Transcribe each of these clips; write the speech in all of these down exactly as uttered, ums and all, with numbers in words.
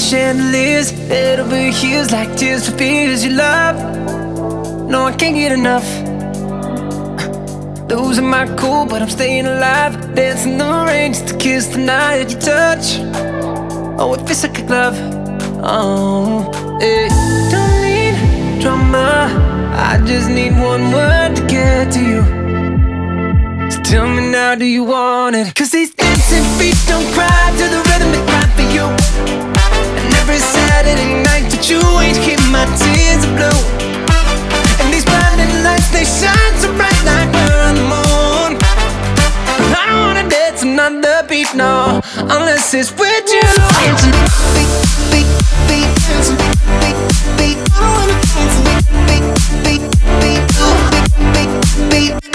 chandeliers, head over heels like tears for fears you love. No, I can't get enough. Losing my cool, but I'm staying alive. Dancing the rain just to kiss the night you touch. Oh, it feels like a glove. Oh, hey. Don't need drama, I just need one word to get to you. So tell me now, do you want it? Cause these dancing feet don't cry to the rhythm they cry for you. And every Saturday night that you ain't keep my tears are blue. And these blinding lights, they shine so bright like we're on the moon. I don't wanna dance another beat, no, unless it's with you. Dancing beat, beat, beat, dancing beat, beat, I wanna dance beat, beat, beat, beat, beat, beat, beat.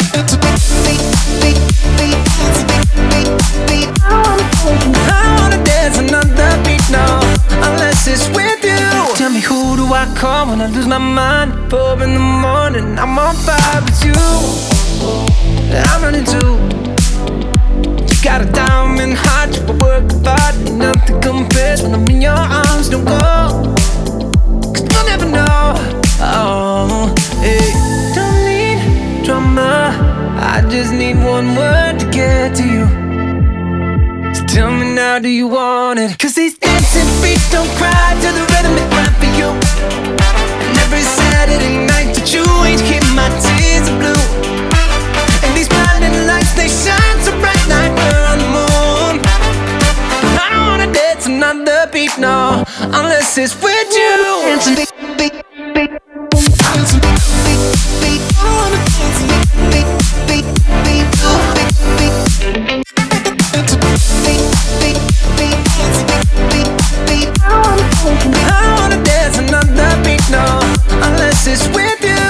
Tell me, who do I call when I lose my mind? Four in the morning, I'm on fire with you. I'm running too. You got a diamond heart, you work hard, nothing compares when I'm in your arms. Don't go, cause you'll never know. Oh, hey. Don't need drama, I just need one word to get to you. So tell me now, do you want it? Cause these dancing feet don't cry to the rhythm they cry for you. And every Saturday night that you ain't keep my tears are blue. And these blinding lights, they shine so bright like we're on the moon. I don't wanna dance another beat, no, unless it's with you. Dancing beat, beat, beat, dancing beat, beat, beat. I wanna dance beat, beat, beat, beat, beat, beat, beat. It's with you.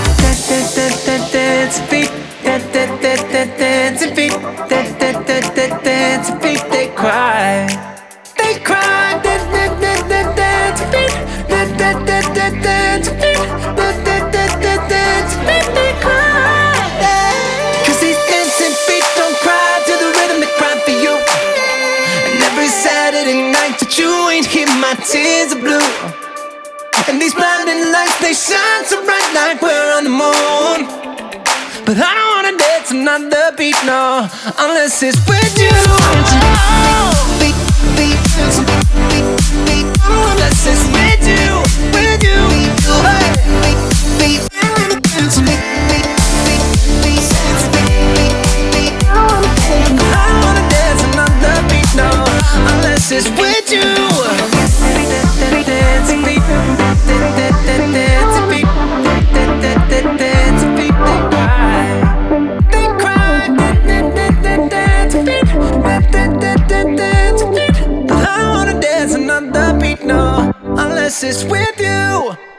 Dance feet, dance feet, dance feet. They cry, they cry. Dance feet, dance feet, dance feet. They cry. Cause these dancing feet don't cry to the rhythm they cry for you. And every Saturday night that you ain't hear my tears are blue. And these blinding lights, they shine so bright like we're on the moon. But I don't wanna dance another beat, no, unless it's with you. Beat, beat, beat, beat, beat, unless it's with you, with you. Hey. Beat, beat, beat, beat, beat, beat, beat. I don't wanna dance another beat, no, unless it's with you. Dance beat. Unless it's with you.